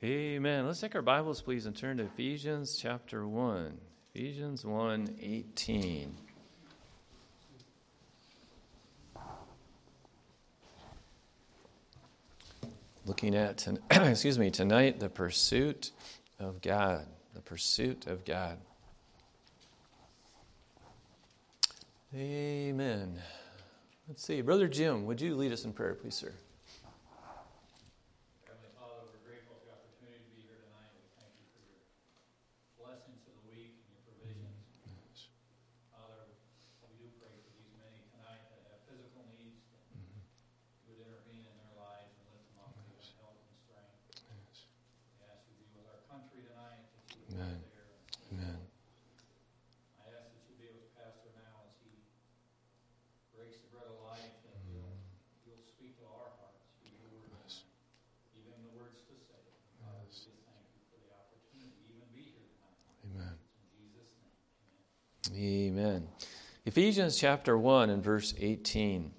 Amen. Let's take our Bibles, please, and turn to Ephesians chapter 1. Ephesians 1:18. Looking at, tonight, the pursuit of God. The pursuit of God. Amen. Let's see. Brother Jim, would you lead us in prayer, please, sir? Amen. Ephesians chapter 1 and verse 18.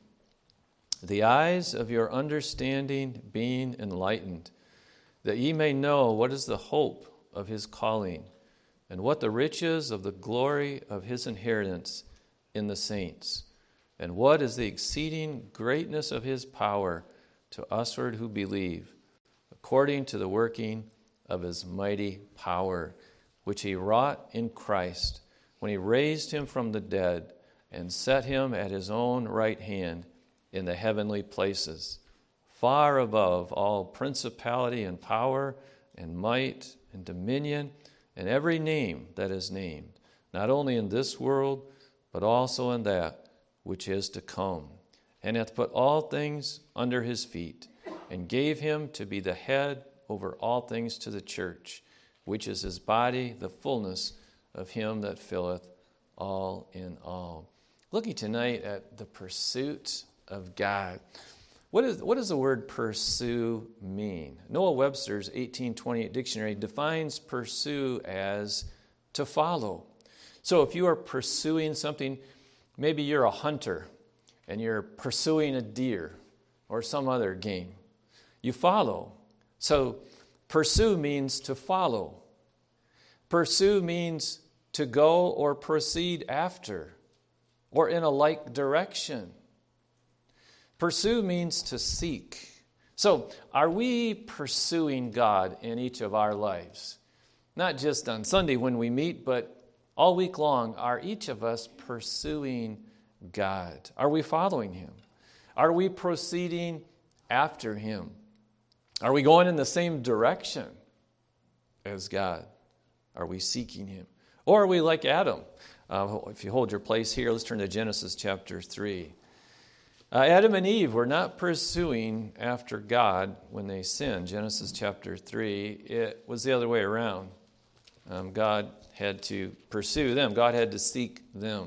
The eyes of your understanding being enlightened, that ye may know what is the hope of his calling, and what the riches of the glory of his inheritance in the saints, and what is the exceeding greatness of his power to usward who believe, according to the working of his mighty power, which he wrought in Christ, when he raised him from the dead and set him at his own right hand in the heavenly places, far above all principality and power and might and dominion and every name that is named, not only in this world, but also in that which is to come, and hath put all things under his feet, and gave him to be the head over all things to the church, which is his body, the fullness of him that filleth all in all. Looking tonight at the pursuit of God. What does the word pursue mean? Noah Webster's 1828 dictionary defines pursue as to follow. So if you are pursuing something, maybe you're a hunter and you're pursuing a deer or some other game. You follow. So pursue means to follow. Pursue means to go or proceed after, or in a like direction. Pursue means to seek. So, are we pursuing God in each of our lives? Not just on Sunday when we meet, but all week long, are each of us pursuing God? Are we following him? Are we proceeding after him? Are we going in the same direction as God? Are we seeking him? Or are we like Adam? If you hold your place here, let's turn to Genesis chapter 3. Adam and Eve were not pursuing after God when they sinned. Genesis chapter 3, it was the other way around. God had to pursue them. God had to seek them.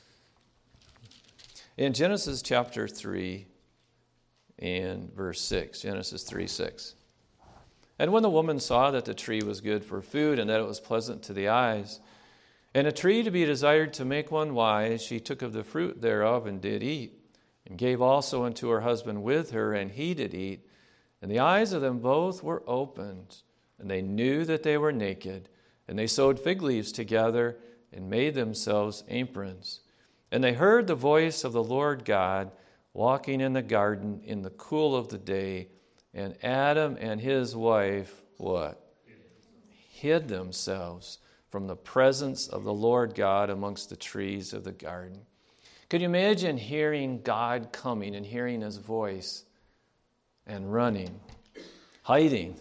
In Genesis chapter 3 and verse 6, Genesis 3:6. And when the woman saw that the tree was good for food, and that it was pleasant to the eyes, and a tree to be desired to make one wise, she took of the fruit thereof and did eat, and gave also unto her husband with her, and he did eat. And the eyes of them both were opened, and they knew that they were naked. And they sewed fig leaves together, and made themselves aprons. And they heard the voice of the Lord God walking in the garden in the cool of the day. And Adam and his wife, what? Hid themselves from the presence of the Lord God amongst the trees of the garden. Could you imagine hearing God coming and hearing his voice and running, hiding?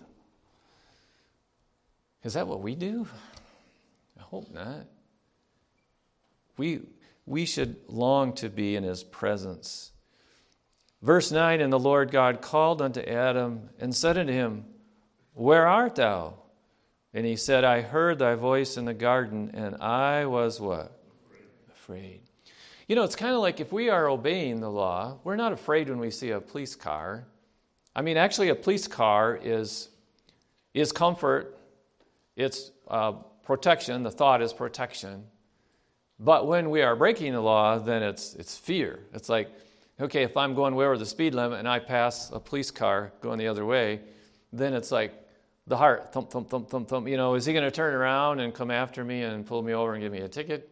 Is that what we do? I hope not. We should long to be in his presence. Verse 9, and the Lord God called unto Adam and said unto him, Where art thou? And he said, I heard thy voice in the garden, and I was what? Afraid. You know, it's kind of like if we are obeying the law, we're not afraid when we see a police car. I mean, actually, a police car is comfort. It's protection. The thought is protection. But when we are breaking the law, then it's fear. It's like, okay, if I'm going way over the speed limit and I pass a police car going the other way, then it's like the heart, thump, thump, thump, thump, thump. Is he going to turn around and come after me and pull me over and give me a ticket?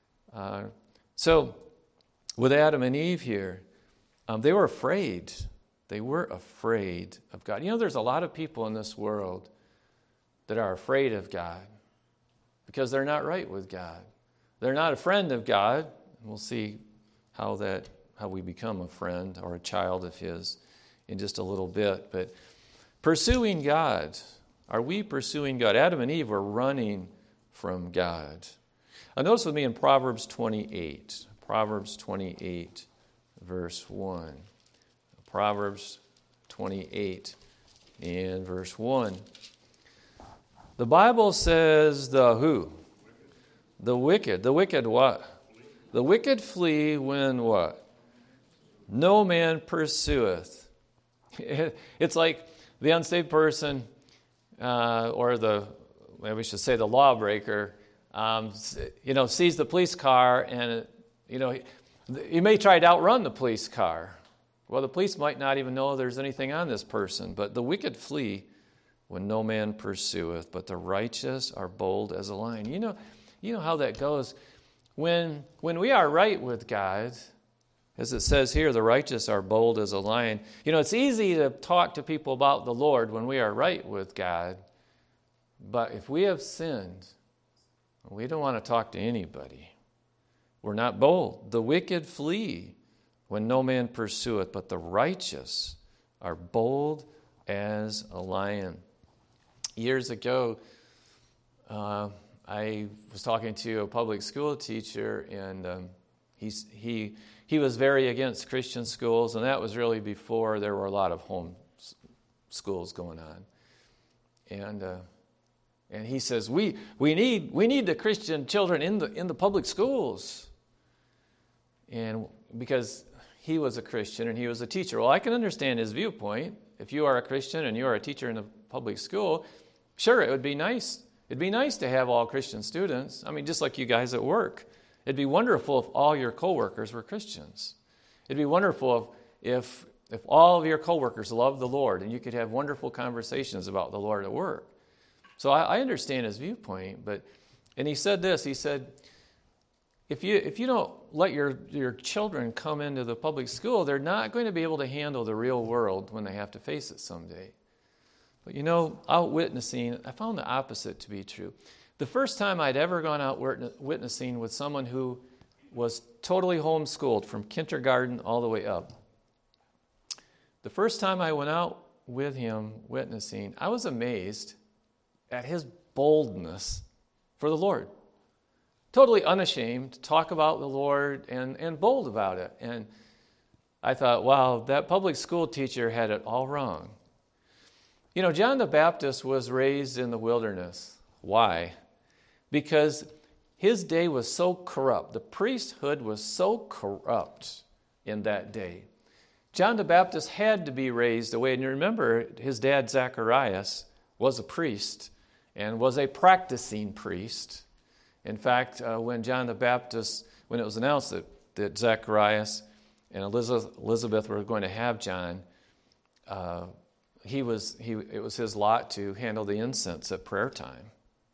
So with Adam and Eve here, they were afraid. They were afraid of God. There's a lot of people in this world that are afraid of God because they're not right with God. They're not a friend of God. We'll see how we become a friend or a child of His in just a little bit. But pursuing God, are we pursuing God? Adam and Eve were running from God. Notice with me in Proverbs 28. Proverbs 28, verse 1. Proverbs 28 and verse 1. The Bible says the who? The wicked. The wicked what? The wicked flee when what? No man pursueth. It's like the unsaved person, or maybe we should say the lawbreaker, sees the police car and, he may try to outrun the police car. Well, the police might not even know there's anything on this person, but the wicked flee when no man pursueth, but the righteous are bold as a lion. You know how that goes. When we are right with God, as it says here, the righteous are bold as a lion. It's easy to talk to people about the Lord when we are right with God, but if we have sinned, we don't want to talk to anybody. We're not bold. The wicked flee when no man pursueth, but the righteous are bold as a lion. Years ago, I was talking to a public school teacher, and he was very against Christian schools, and that was really before there were a lot of home schools going on. And he says, we need the Christian children in the public schools. And because he was a Christian and he was a teacher. Well, I can understand his viewpoint. If you are a Christian and you are a teacher in a public school, sure, it would be nice. It'd be nice to have all Christian students. Just like you guys at work. It'd be wonderful if all your coworkers were Christians. It'd be wonderful if all of your coworkers loved the Lord and you could have wonderful conversations about the Lord at work. So I understand his viewpoint, and he said this. He said, if you don't let your children come into the public school, they're not going to be able to handle the real world when they have to face it someday. But out witnessing, I found the opposite to be true. The first time I'd ever gone out witnessing with someone who was totally homeschooled from kindergarten all the way up. The first time I went out with him witnessing, I was amazed at his boldness for the Lord. Totally unashamed to talk about the Lord and bold about it. And I thought, wow, that public school teacher had it all wrong. John the Baptist was raised in the wilderness. Why? Because his day was so corrupt. The priesthood was so corrupt in that day. John the Baptist had to be raised away. And you remember, his dad, Zacharias, was a priest and was a practicing priest. In fact, when John the Baptist, when it was announced that Zacharias and Elizabeth were going to have John, it was his lot to handle the incense at prayer time.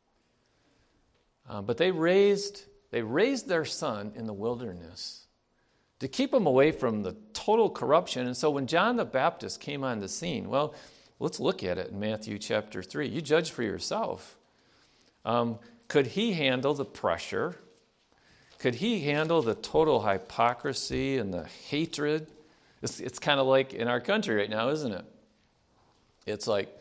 But they raised their son in the wilderness to keep him away from the total corruption. And so when John the Baptist came on the scene, well, let's look at it in Matthew chapter 3. You judge for yourself. Could he handle the pressure? Could he handle the total hypocrisy and the hatred? It's kind of like in our country right now, isn't it? It's like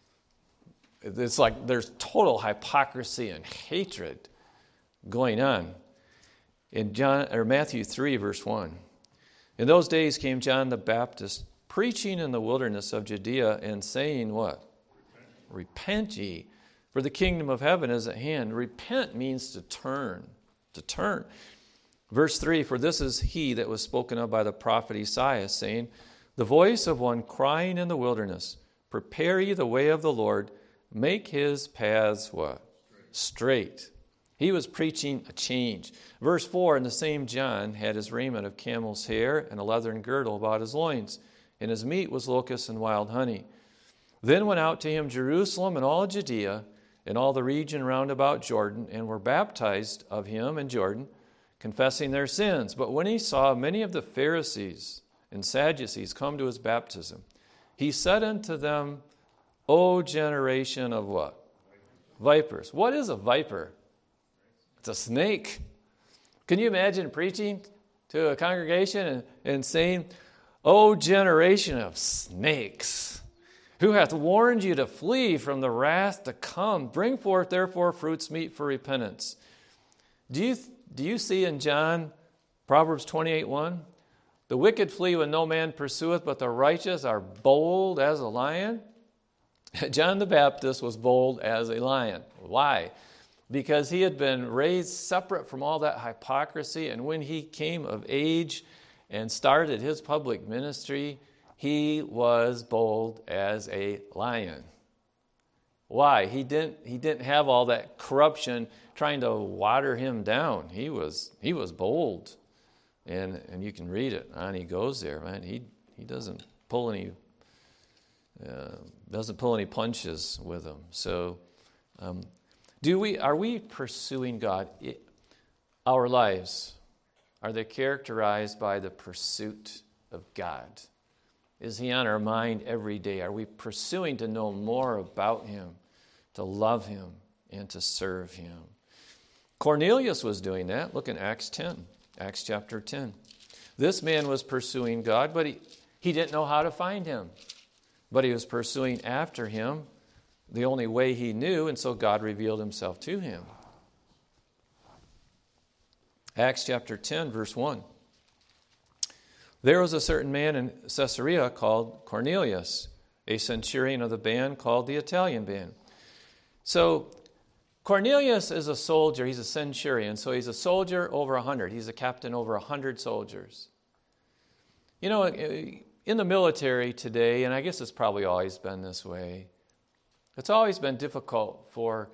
there's total hypocrisy and hatred going on. In Matthew 3, verse 1. In those days came John the Baptist preaching in the wilderness of Judea and saying what? Repent ye, for the kingdom of heaven is at hand. Repent means to turn. To turn. Verse 3, for this is he that was spoken of by the prophet Isaiah, saying, the voice of one crying in the wilderness, prepare ye the way of the Lord, make his paths what? Straight. He was preaching a change. Verse 4, and the same John had his raiment of camel's hair and a leathern girdle about his loins, and his meat was locusts and wild honey. Then went out to him Jerusalem and all Judea and all the region round about Jordan, and were baptized of him in Jordan, confessing their sins. But when he saw many of the Pharisees and Sadducees come to his baptism, he said unto them, O generation of what? Vipers. What is a viper? It's a snake. Can you imagine preaching to a congregation and saying, O generation of snakes, who hath warned you to flee from the wrath to come? Bring forth therefore fruits meet for repentance. Do you see in John, Proverbs 28:1? The wicked flee when no man pursueth, but the righteous are bold as a lion. John the Baptist was bold as a lion. Why? Because he had been raised separate from all that hypocrisy, and when he came of age and started his public ministry, he was bold as a lion. Why? He didn't have all that corruption trying to water him down. He was bold. And you can read it. On he goes there, man. He doesn't pull any punches with him. So, are we pursuing God? Our lives, are they characterized by the pursuit of God? Is he on our mind every day? Are we pursuing to know more about him, to love him, and to serve him? Cornelius was doing that. Look in Acts chapter 10. This man was pursuing God, but he didn't know how to find him. But he was pursuing after him the only way he knew, and so God revealed himself to him. Acts chapter 10, verse 1. There was a certain man in Caesarea called Cornelius, a centurion of the band called the Italian band. So Cornelius is a soldier. He's a centurion, so he's a soldier over 100. He's a captain over 100 soldiers. You know, in the military today, and I guess it's probably always been this way, it's always been difficult for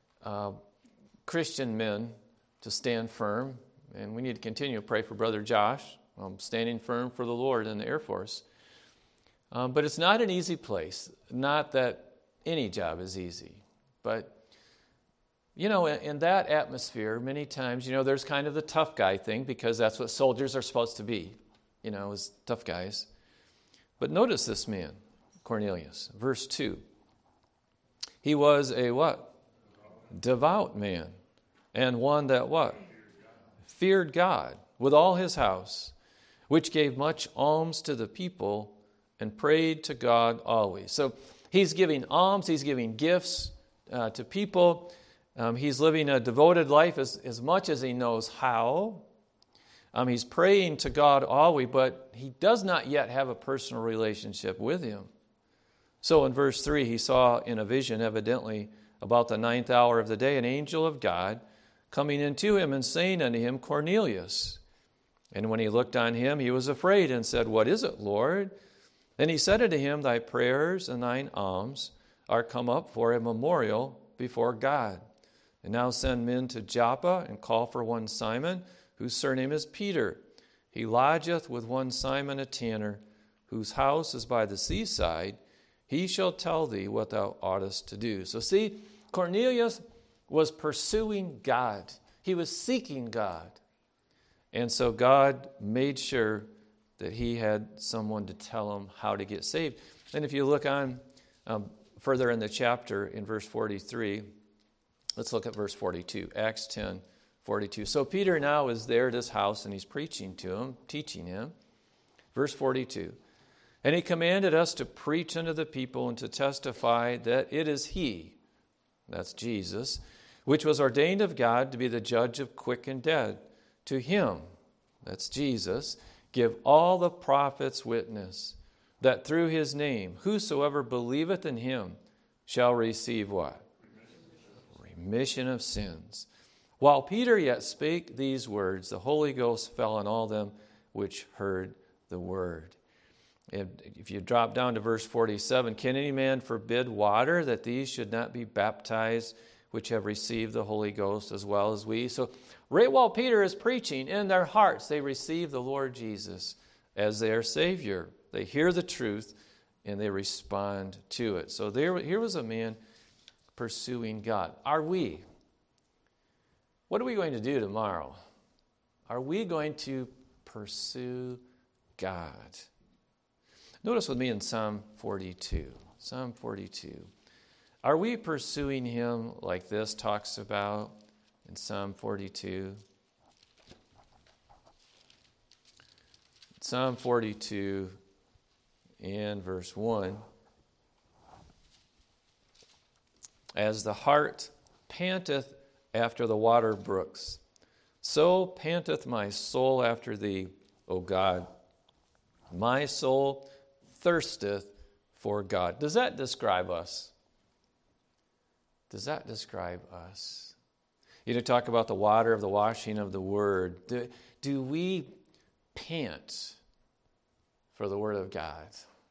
Christian men to stand firm, and we need to continue to pray for Brother Josh, standing firm for the Lord in the Air Force. But it's not an easy place. Not that any job is easy, but you know, in that atmosphere, many times, there's kind of the tough guy thing, because that's what soldiers are supposed to be, as tough guys. But notice this man, Cornelius, verse 2. He was a what? Devout man, and one that what? Feared God with all his house, which gave much alms to the people and prayed to God always. So he's giving alms, he's giving gifts to people. He's living a devoted life as much as he knows how. He's praying to God always, but he does not yet have a personal relationship with him. So in verse 3, he saw in a vision, evidently, about the 9th hour of the day, an angel of God coming into him and saying unto him, Cornelius. And when he looked on him, he was afraid and said, What is it, Lord? Then he said unto him, Thy prayers and thine alms are come up for a memorial before God. And now send men to Joppa and call for one Simon, whose surname is Peter. He lodgeth with one Simon a tanner, whose house is by the seaside. He shall tell thee what thou oughtest to do. So see, Cornelius was pursuing God. He was seeking God. And so God made sure that he had someone to tell him how to get saved. And if you look on further in the chapter in verse 43, let's look at verse 42, Acts 10, 42. So Peter now is there at his house, and he's preaching to him, teaching him. Verse 42, And he commanded us to preach unto the people and to testify that it is he, that's Jesus, which was ordained of God to be the judge of quick and dead. To him, that's Jesus, give all the prophets witness, that through his name whosoever believeth in him shall receive what? Remission of sins. While Peter yet spake these words, the Holy Ghost fell on all them which heard the word. If you drop down to verse 47, can any man forbid water that these should not be baptized, which have received the Holy Ghost as well as we? So right while Peter is preaching, in their hearts they receive the Lord Jesus as their Savior. They hear the truth, and they respond to it. So here was a man pursuing God. Are we? What are we going to do tomorrow? Are we going to pursue God? Notice with me in Psalm 42. Psalm 42. Are we pursuing him like this talks about in Psalm 42? Psalm 42 and verse 1. As the hart panteth after the water brooks, so panteth my soul after thee, O God. My soul thirsteth for God. Does that describe us? Does that describe us? You talk about the water of the washing of the Word. Do we pant for the Word of God?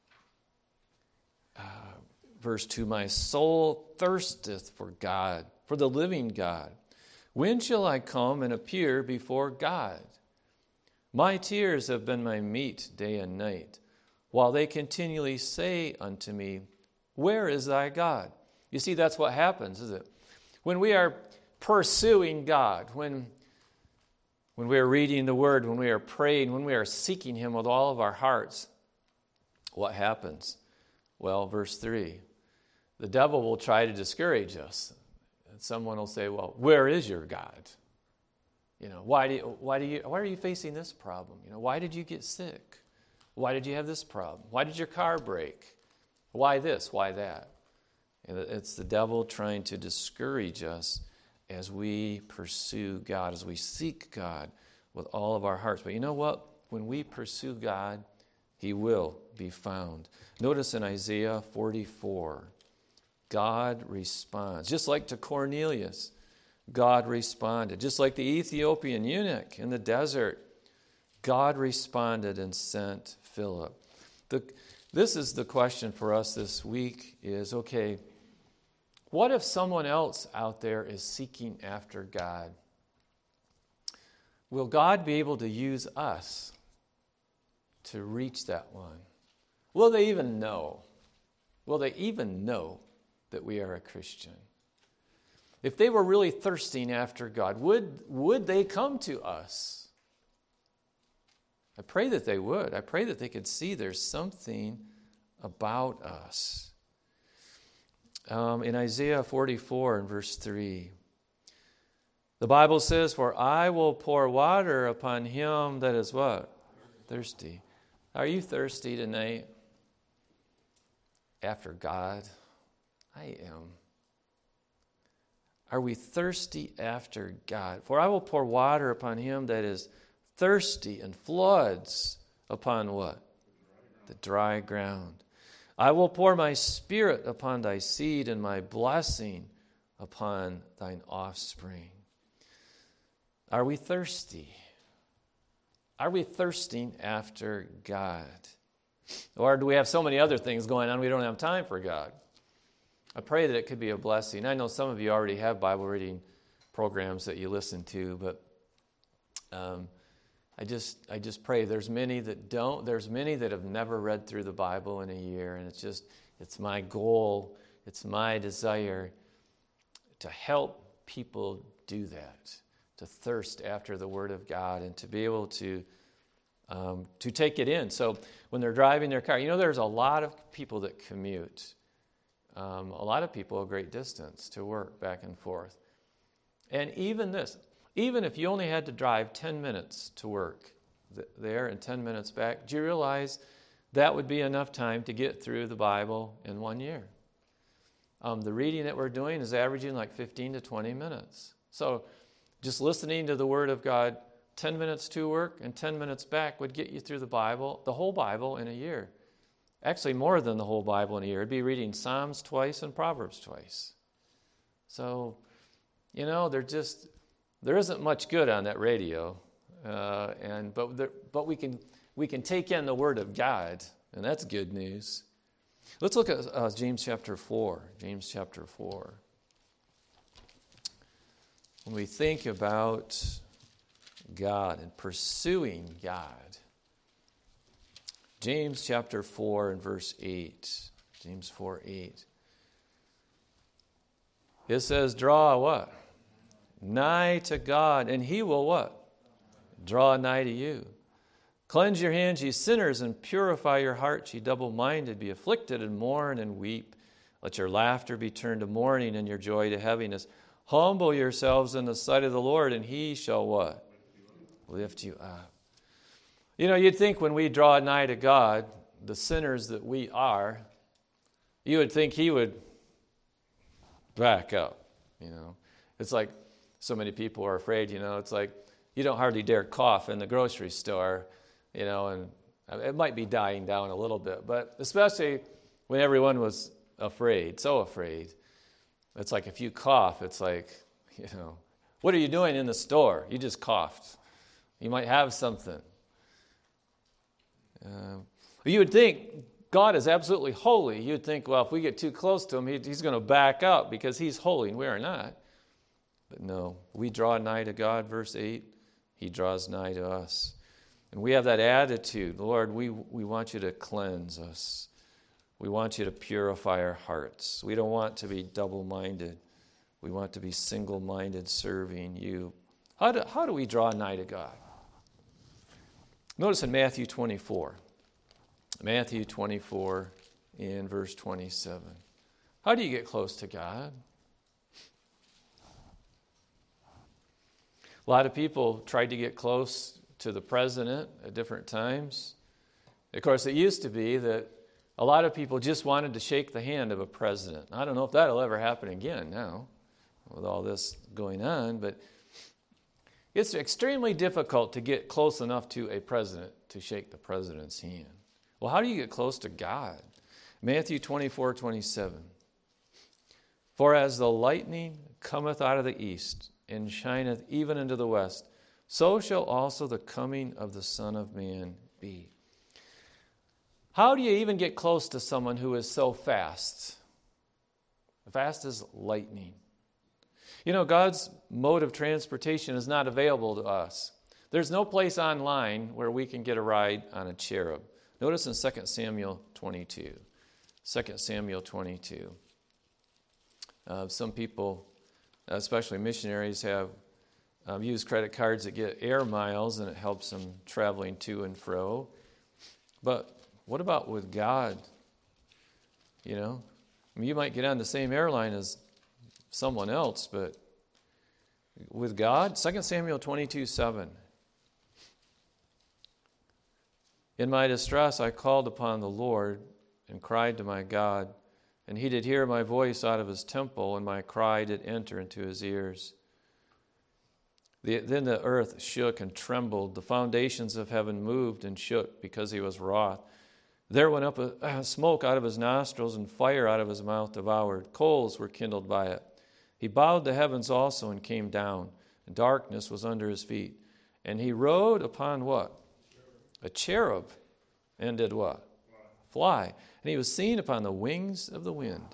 Verse 2, my soul thirsteth for God, for the living God. When shall I come and appear before God? My tears have been my meat day and night, while they continually say unto me, where is thy God? You see, that's what happens, is it? When we are pursuing God, when we are reading the Word, when we are praying, when we are seeking Him with all of our hearts, what happens? Well, verse 3, the devil will try to discourage us. And someone will say, well, where is your God? Why are you facing this problem? Why did you get sick? Why did you have this problem? Why did your car break? Why this? Why that? And it's the devil trying to discourage us as we pursue God, as we seek God with all of our hearts. But you know what? When we pursue God, He will be found. Notice in Isaiah 44, God responds. Just like to Cornelius, God responded. Just like the Ethiopian eunuch in the desert, God responded and sent Philip. This is the question for us this week is, okay, what if someone else out there is seeking after God? Will God be able to use us to reach that one? Will they even know? Will they even know that we are a Christian? If they were really thirsting after God, would they come to us? I pray that they would. I pray that they could see there's something about us. In Isaiah 44 and verse 3, the Bible says, for I will pour water upon him that is what? Thirsty. Are you thirsty tonight? After God? I am. Are we thirsty after God? For I will pour water upon him that is thirsty, and floods upon what? The dry ground. I will pour my spirit upon thy seed, and my blessing upon thine offspring. Are we thirsty? Are we thirsting after God? Or do we have so many other things going on we don't have time for God? I pray that it could be a blessing. I know some of you already have Bible reading programs that you listen to, but I just pray. There's many that don't. There's many that have never read through the Bible in a year, and it's my goal, it's my desire to help people do that, to thirst after the Word of God, and to be able to take it in. So when they're driving their car, there's a lot of people that commute. A lot of people a great distance to work back and forth. And even if you only had to drive 10 minutes to work there and 10 minutes back, do you realize that would be enough time to get through the Bible in 1 year? The reading that we're doing is averaging like 15 to 20 minutes. So just listening to the Word of God 10 minutes to work and 10 minutes back would get you through the Bible, the whole Bible in a year. Actually, more than the whole Bible in a year. It'd be reading Psalms twice and Proverbs twice. So, there isn't much good on that radio, but we can take in the Word of God, and that's good news. Let's look at James chapter 4. James chapter 4. When we think about God and pursuing God, James chapter 4 and verse 8. James 4:8. It says, draw what? Nigh to God, and he will what? Draw nigh to you. Cleanse your hands, ye sinners, and purify your hearts, ye double-minded. Be afflicted and mourn and weep. Let your laughter be turned to mourning and your joy to heaviness. Humble yourselves in the sight of the Lord, and he shall what? Lift you up. You know, you'd think when we draw nigh to God, the sinners that we are, you would think he would back up, you know. It's like so many people are afraid, you know. It's like you don't hardly dare cough in the grocery store, you know, and it might be dying down a little bit. But especially when everyone was afraid, so afraid. It's like if you cough, it's like, you know, what are you doing in the store? You just coughed. You might have something. You would think God is absolutely holy. You'd think, well, if we get too close to him, he's going to back up because he's holy, and we are not. But no, we draw nigh to God, verse 8. He draws nigh to us. And we have that attitude. Lord, we want you to cleanse us. We want you to purify our hearts. We don't want to be double-minded. We want to be single-minded, serving you. How do we draw nigh to God? Notice in Matthew 24. Matthew 24 in verse 27. How do you get close to God? A lot of people tried to get close to the president at different times. Of course, it used to be that a lot of people just wanted to shake the hand of a president. I don't know if that'll ever happen again now with all this going on, but it's extremely difficult to get close enough to a president to shake the president's hand. Well, how do you get close to God? Matthew 24:27. For as the lightning cometh out of the east, and shineth even into the west, so shall also the coming of the Son of Man be. How do you even get close to someone who is so fast? Fast as lightning. You know, God's mode of transportation is not available to us. There's no place online where we can get a ride on a cherub. Notice in 2 Samuel 22. 2 Samuel 22. Some people, especially missionaries, have used credit cards that get air miles, and it helps them traveling to and fro. But what about with God? You know, I mean, you might get on the same airline as someone else, but with God, 2 Samuel 22:7. In my distress I called upon the Lord and cried to my God, and he did hear my voice out of his temple, and my cry did enter into his ears. Then the earth shook and trembled. The foundations of heaven moved and shook because he was wroth. There went up a smoke out of his nostrils, and fire out of his mouth devoured. Coals were kindled by it. He bowed the heavens also and came down. And darkness was under his feet. And he rode upon what? A cherub. And did what? Fly. And he was seen upon the wings of the wind.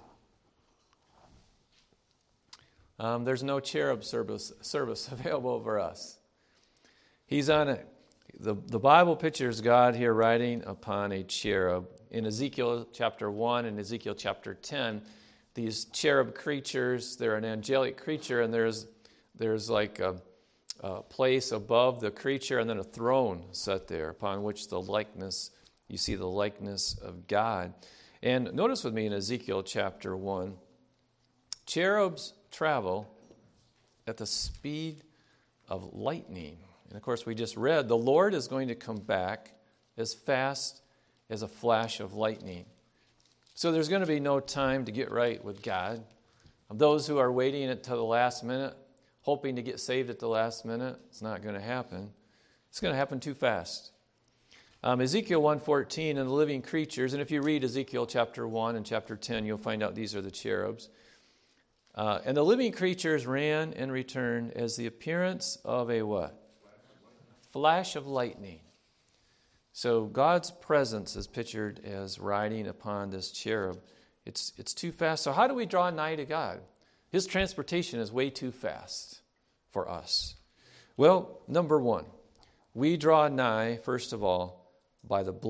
There's no cherub service available for us. He's on it. The Bible pictures God here riding upon a cherub. In Ezekiel chapter 1 and Ezekiel chapter 10, these cherub creatures, they're an angelic creature, and there's like a place above the creature and then a throne set there upon which you see the likeness of God. And notice with me in Ezekiel chapter 1, cherubs travel at the speed of lightning. And of course, we just read, the Lord is going to come back as fast as a flash of lightning. So there's going to be no time to get right with God. Those who are waiting until the last minute, hoping to get saved at the last minute, it's not going to happen. It's going to happen too fast. Ezekiel 1:14 and the living creatures, and if you read Ezekiel chapter 1 and chapter 10, you'll find out these are the cherubs. And the living creatures ran and returned as the appearance of a what? Flash of lightning. So God's presence is pictured as riding upon this cherub. It's too fast. So how do we draw nigh to God? His transportation is way too fast for us. Well, number one, we draw nigh, first of all, by the blood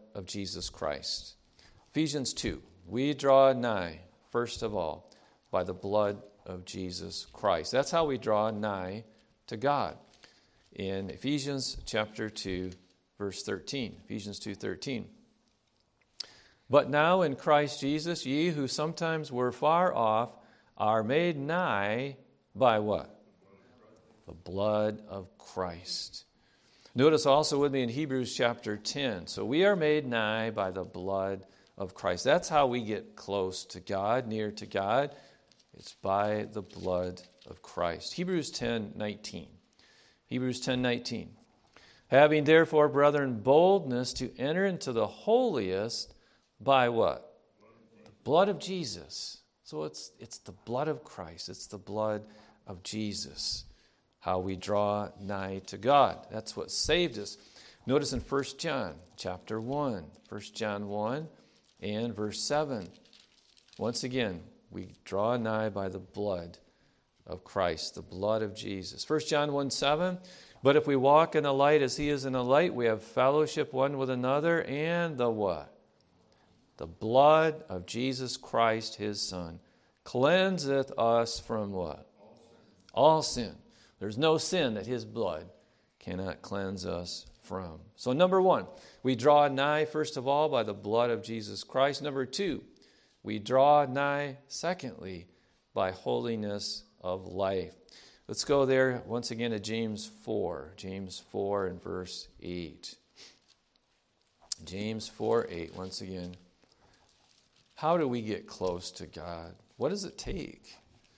of Jesus Christ. Ephesians 2, we draw nigh, first of all, by the blood of Jesus Christ. That's how we draw nigh to God. In Ephesians chapter 2, verse 13. Ephesians 2:13. But now in Christ Jesus, ye who sometimes were far off are made nigh by what? The blood of Christ. Notice also with me in Hebrews chapter 10. So we are made nigh by the blood of Christ. That's how we get close to God, near to God. It's by the blood of Christ. Hebrews 10:19. Hebrews 10:19. Having therefore, brethren, boldness to enter into the holiest by what? The blood of Jesus. So it's the blood of Christ. It's the blood of Jesus. How we draw nigh to God. That's what saved us. Notice in 1 John chapter 1. 1 John 1 and verse 7. Once again, we draw nigh by the blood of Christ, the blood of Jesus. 1 John 1:7. But if we walk in the light as he is in the light, we have fellowship one with another, and the what? The blood of Jesus Christ, his Son, cleanseth us from what? All sin. There's no sin that his blood cannot cleanse us from. So number one, we draw nigh, first of all, by the blood of Jesus Christ. Number two, we draw nigh, secondly, by holiness of life. Let's go there once again to James 4. James 4 and verse 8. James 4:8, once again. How do we get close to God? What does it take?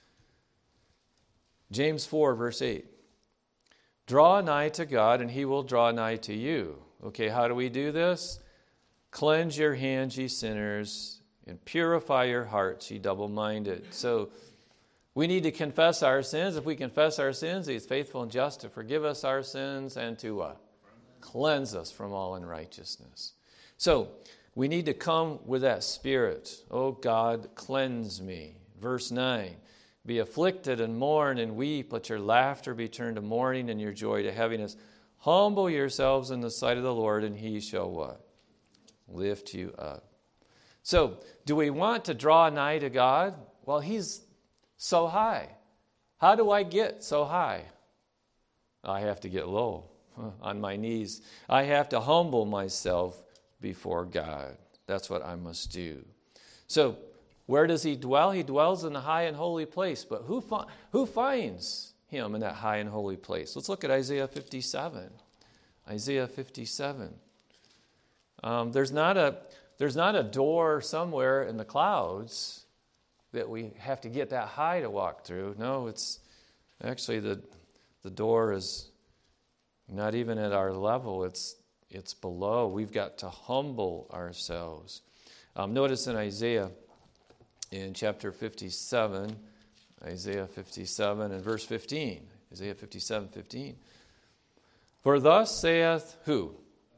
James 4, verse 8. Draw nigh to God, and he will draw nigh to you. Okay, how do we do this? Cleanse your hands, ye sinners, and purify your hearts, ye double-minded. So we need to confess our sins. If we confess our sins, he is faithful and just to forgive us our sins and to what? Cleanse us from all unrighteousness. So we need to come with that spirit. Oh God, cleanse me. Verse 9. Be afflicted and mourn and weep. Let your laughter be turned to mourning and your joy to heaviness. Humble yourselves in the sight of the Lord, and he shall what? Lift you up. So, do we want to draw nigh to God? Well, he's so high. How do I get so high? I have to get low on my knees. I have to humble myself before God. That's what I must do. So, where does he dwell? He dwells in the high and holy place. But who finds him in that high and holy place? Let's look at Isaiah 57. Isaiah 57. There's not a door somewhere in the clouds that we have to get that high to walk through. No, it's actually the door is not even at our level. It's below. We've got to humble ourselves. Notice in Isaiah, in chapter 57, Isaiah 57 and verse 15. Isaiah 57:15. For thus saith who?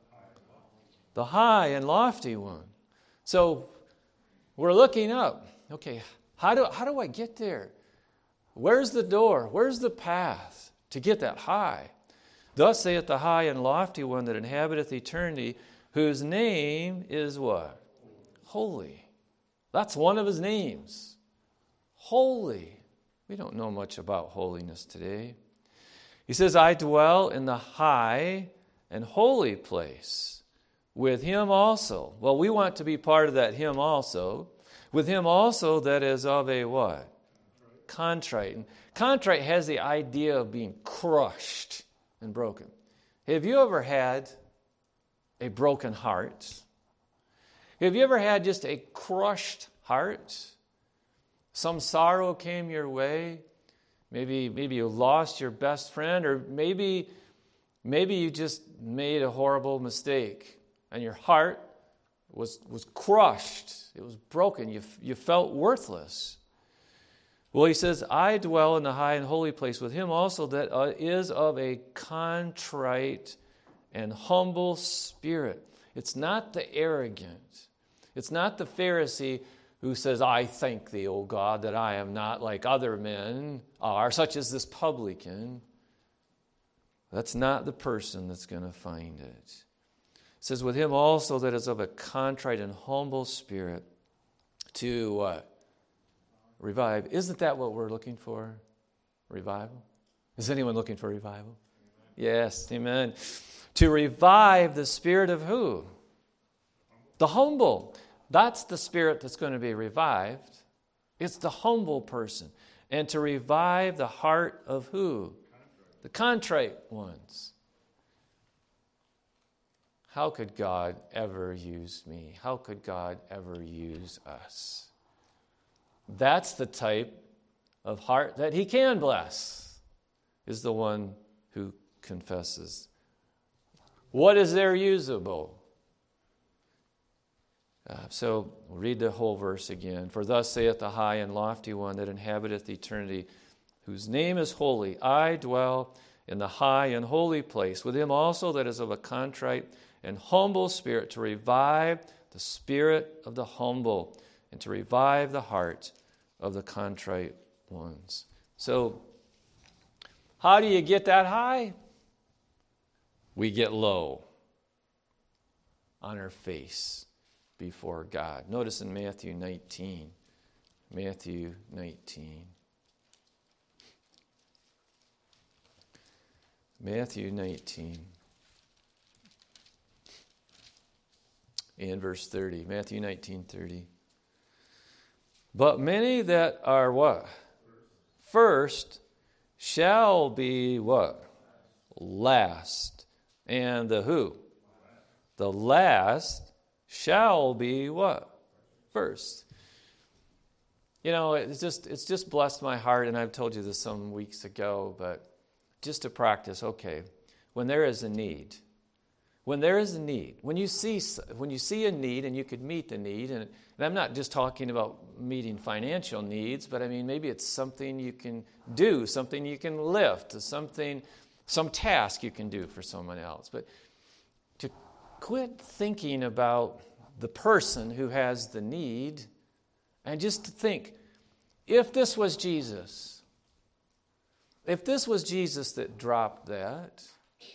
The high and lofty one. So we're looking up. Okay, how do I get there? Where's the door? Where's the path to get that high? Thus saith the high and lofty one that inhabiteth eternity, whose name is what? Holy. That's one of his names. Holy. We don't know much about holiness today. He says, I dwell in the high and holy place with him also. Well, we want to be part of that him also. With him also that is of a what? Contrite. And contrite has the idea of being crushed and broken. Have you ever had a broken heart? Have you ever had just a crushed heart? Some sorrow came your way. Maybe you lost your best friend, or maybe you just made a horrible mistake and your heart was crushed. It was broken. You felt worthless. Well, he says, I dwell in the high and holy place with him also that is of a contrite and humble spirit. It's not the arrogant. It's not the Pharisee who says, I thank thee, O God, that I am not like other men are, such as this publican. That's not the person that's going to find it. says, with him also that is of a contrite and humble spirit to what? Revive. Isn't that what we're looking for? Revival? Is anyone looking for revival? Yes, amen. To revive the spirit of who? The humble. That's the spirit that's going to be revived. It's the humble person. And to revive the heart of who? The contrite ones. How could God ever use me? How could God ever use us? That's the type of heart that he can bless, is the one who confesses. What is there usable? So we'll read the whole verse again. For thus saith the high and lofty one that inhabiteth eternity, whose name is holy. I dwell in the high and holy place, with him also that is of a contrite and humble spirit, to revive the spirit of the humble, and to revive the heart of the contrite ones. So, how do you get that high? We get low on our face before God. Notice in Matthew 19. Matthew 19. Matthew 19. In verse 30. Matthew 19:30. But many that are what? First shall be what? Last. And the who? The last shall be what? First. You know, it's just blessed my heart, and I've told you this some weeks ago, but just to practice, okay, when there is a need, when you see a need and you could meet the need, and I'm not just talking about meeting financial needs, but I mean maybe it's something you can do, something you can lift, some task you can do for someone else. But to quit thinking about the person who has the need, and just to think, if this was Jesus that dropped that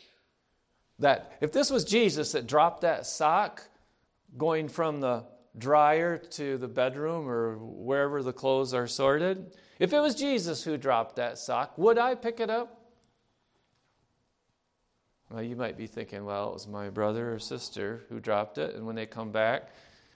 if this was Jesus that dropped that sock going from the dryer to the bedroom or wherever the clothes are sorted, if it was Jesus who dropped that sock, would I pick it up? Well, you might be thinking, well, it was my brother or sister who dropped it, and when they come back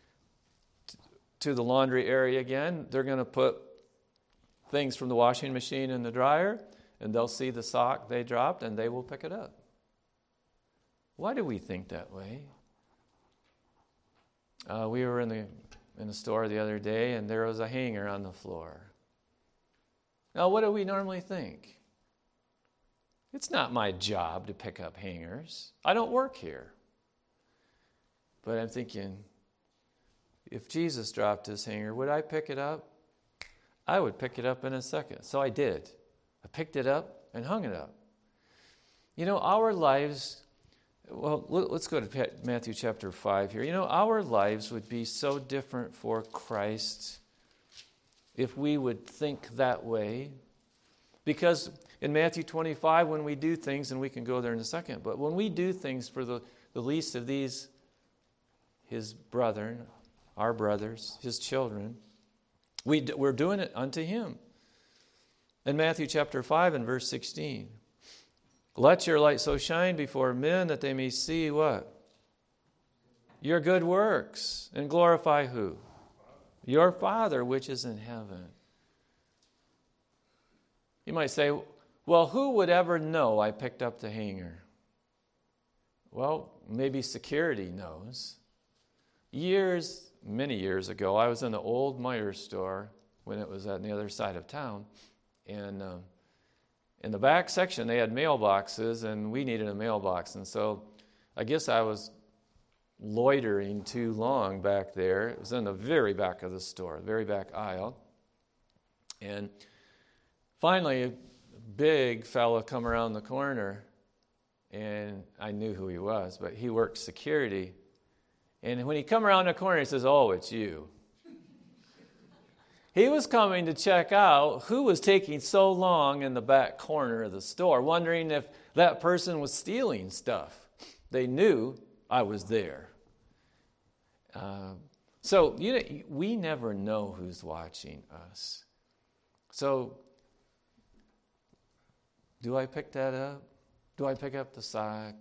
to the laundry area again, they're going to put things from the washing machine in the dryer, and they'll see the sock they dropped, and they will pick it up. Why do we think that way? We were in the store the other day, and there was a hanger on the floor. Now, what do we normally think? It's not my job to pick up hangers. I don't work here. But I'm thinking, if Jesus dropped his hanger, would I pick it up? I would pick it up in a second. So I did. I picked it up and hung it up. You know, our lives... Well, let's go to Matthew chapter 5 here. You know, our lives would be so different for Christ if we would think that way. Because in Matthew 25, when we do things, and we can go there in a second, but when we do things for the least of these, his brethren, our brothers, his children, we're doing it unto him. In Matthew chapter 5 and verse 16, let your light so shine before men that they may see what? Your good works, and glorify who? Your Father which is in heaven. You might say, well, who would ever know I picked up the hanger? Well, maybe security knows. Many years ago, I was in the old Meijer store when it was on the other side of town, and in the back section, they had mailboxes, and we needed a mailbox. And so I guess I was loitering too long back there. It was in the very back of the store, the very back aisle. And finally, a big fella come around the corner, and I knew who he was, but he worked security. And when he come around the corner, he says, oh, it's you. He was coming to check out who was taking so long in the back corner of the store, wondering if that person was stealing stuff. They knew I was there. So we never know who's watching us. So do I pick that up? Do I pick up the sock?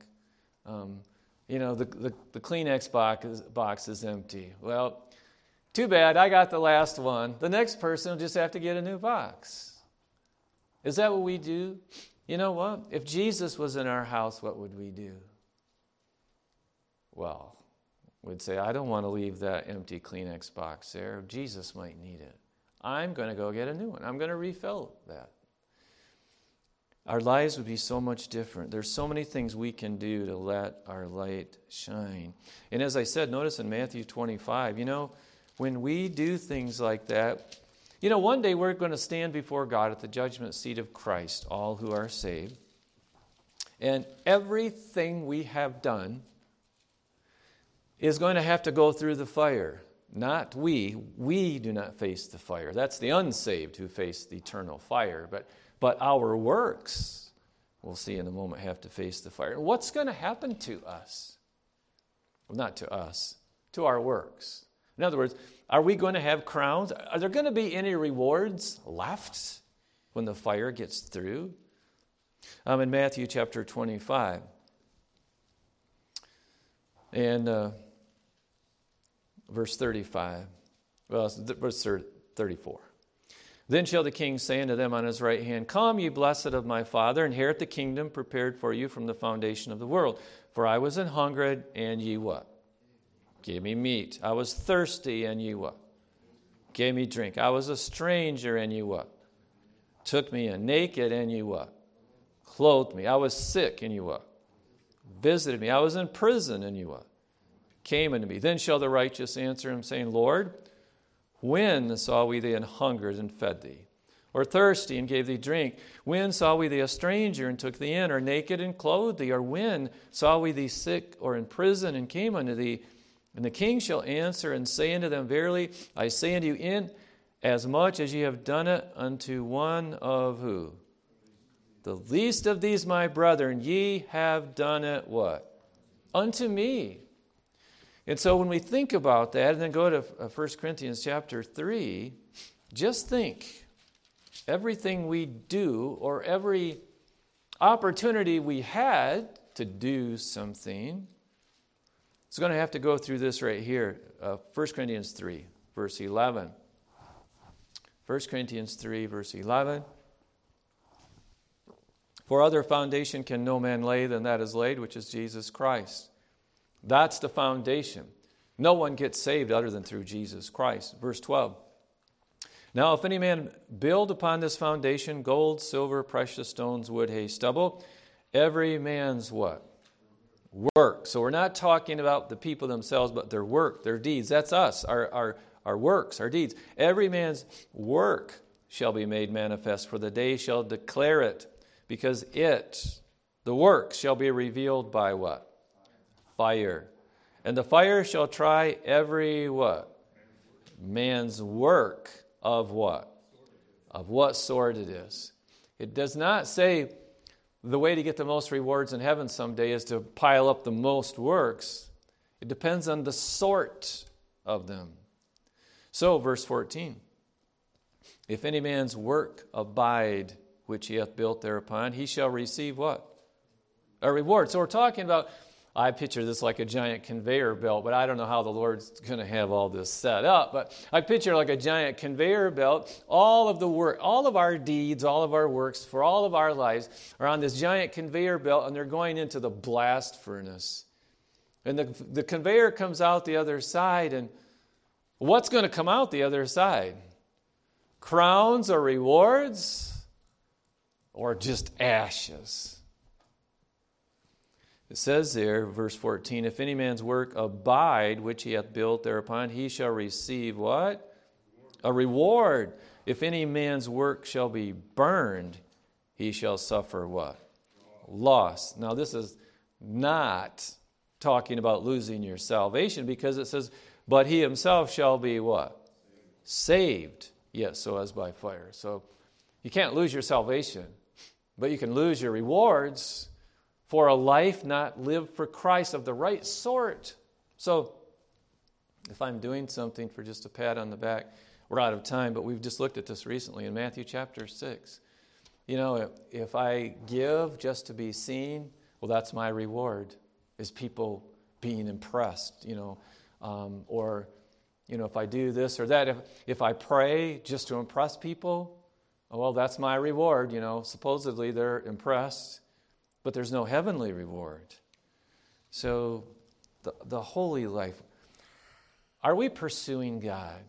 The Kleenex box is empty. Well, too bad, I got the last one. The next person will just have to get a new box. Is that what we do? You know what? If Jesus was in our house, what would we do? Well, we'd say, I don't want to leave that empty Kleenex box there. Jesus might need it. I'm going to go get a new one. I'm going to refill that. Our lives would be so much different. There's so many things we can do to let our light shine. And as I said, notice in Matthew 25, when we do things like that, one day we're going to stand before God at the judgment seat of Christ, all who are saved. And everything we have done is going to have to go through the fire. Not we. We do not face the fire. That's the unsaved who face the eternal fire. But our works, we'll see in a moment, have to face the fire. What's going to happen to us? Well, not to us, to our works. In other words, are we going to have crowns? Are there going to be any rewards left when the fire gets through? In Matthew chapter 25 and verse 35, verse 34. Then shall the king say unto them on his right hand, Come, ye blessed of my Father, inherit the kingdom prepared for you from the foundation of the world. For I was an hungered, and ye what? Gave me meat. I was thirsty, and ye what? Gave me drink. I was a stranger, and ye what? Took me in. Naked, and ye what? Clothed me. I was sick, and ye what? Visited me. I was in prison, and ye what? Came unto me. Then shall the righteous answer him, saying, Lord, when saw we thee an hungered and fed thee? Or thirsty and gave thee drink? When saw we thee a stranger and took thee in? Or naked and clothed thee? Or when saw we thee sick or in prison and came unto thee? And the king shall answer and say unto them, Verily, I say unto you, in as much as ye have done it unto one of who? The least of these my brethren, ye have done it what? Unto me. And so when we think about that, and then go to 1 Corinthians chapter 3, just think, everything we do or every opportunity we had to do something, it's going to have to go through this right here, 1 Corinthians 3, verse 11. 1 Corinthians 3, verse 11. For other foundation can no man lay than that is laid, which is Jesus Christ. That's the foundation. No one gets saved other than through Jesus Christ. Verse 12. Now, if any man build upon this foundation gold, silver, precious stones, wood, hay, stubble, every man's what? Work. So we're not talking about the people themselves, but their work, their deeds. That's us, our works, our deeds. Every man's work shall be made manifest, for the day shall declare it, because the work, shall be revealed by what? Fire. And the fire shall try every what? Man's work of what? Of what sort it is. It does not say the way to get the most rewards in heaven someday is to pile up the most works. It depends on the sort of them. So, verse 14. If any man's work abide, which he hath built thereupon, he shall receive what? A reward. So we're talking about, I picture this like a giant conveyor belt, but I don't know how the Lord's going to have all this set up. But I picture like a giant conveyor belt. All of the work, all of our deeds, all of our works for all of our lives are on this giant conveyor belt, and they're going into the blast furnace. And the conveyor comes out the other side, and what's going to come out the other side? Crowns or rewards? Or just ashes? It says there, verse 14, if any man's work abide, which he hath built thereupon, he shall receive what? A reward. If any man's work shall be burned, he shall suffer what? Loss. Now this is not talking about losing your salvation, because it says, but he himself shall be what? Saved. Yes, so as by fire. So you can't lose your salvation, but you can lose your rewards for a life not lived for Christ of the right sort. So, if I'm doing something for just a pat on the back, we're out of time, but we've just looked at this recently in Matthew chapter 6. You know, if I give just to be seen, well, that's my reward, is people being impressed, or, if I do this or that, if I pray just to impress people, well, that's my reward, supposedly they're impressed, but there's no heavenly reward. So the holy life, are we pursuing God?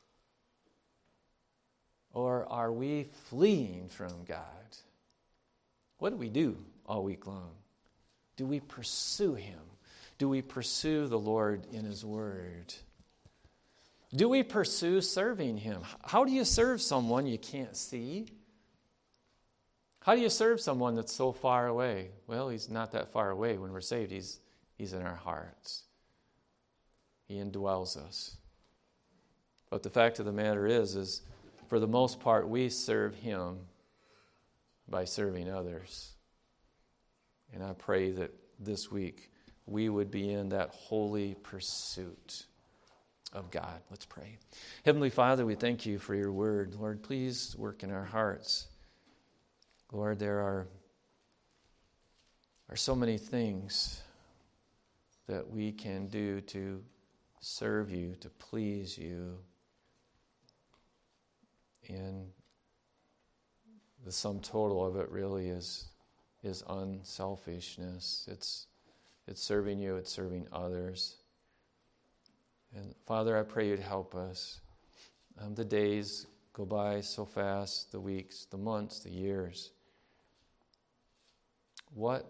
Or are we fleeing from God? What do we do all week long? Do we pursue Him? Do we pursue the Lord in His Word? Do we pursue serving Him? How do you serve someone you can't see? How do you serve someone that's so far away? Well, He's not that far away when we're saved. He's in our hearts. He indwells us. But the fact of the matter is for the most part, we serve Him by serving others. And I pray that this week we would be in that holy pursuit of God. Let's pray. Heavenly Father, we thank You for Your word. Lord, please work in our hearts. Lord, there are so many things that we can do to serve You, to please You. And the sum total of it really is unselfishness. It's serving You, it's serving others. And Father, I pray You'd help us. The days go by so fast, the weeks, the months, the years. What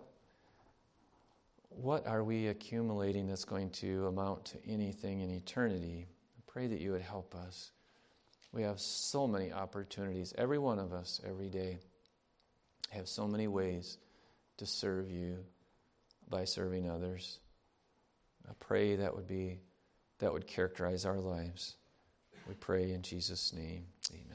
are we accumulating that's going to amount to anything in eternity? I pray that You would help us. We have so many opportunities, every one of us, every day, have so many ways to serve You by serving others. I pray that would characterize our lives. We pray in Jesus' name. Amen.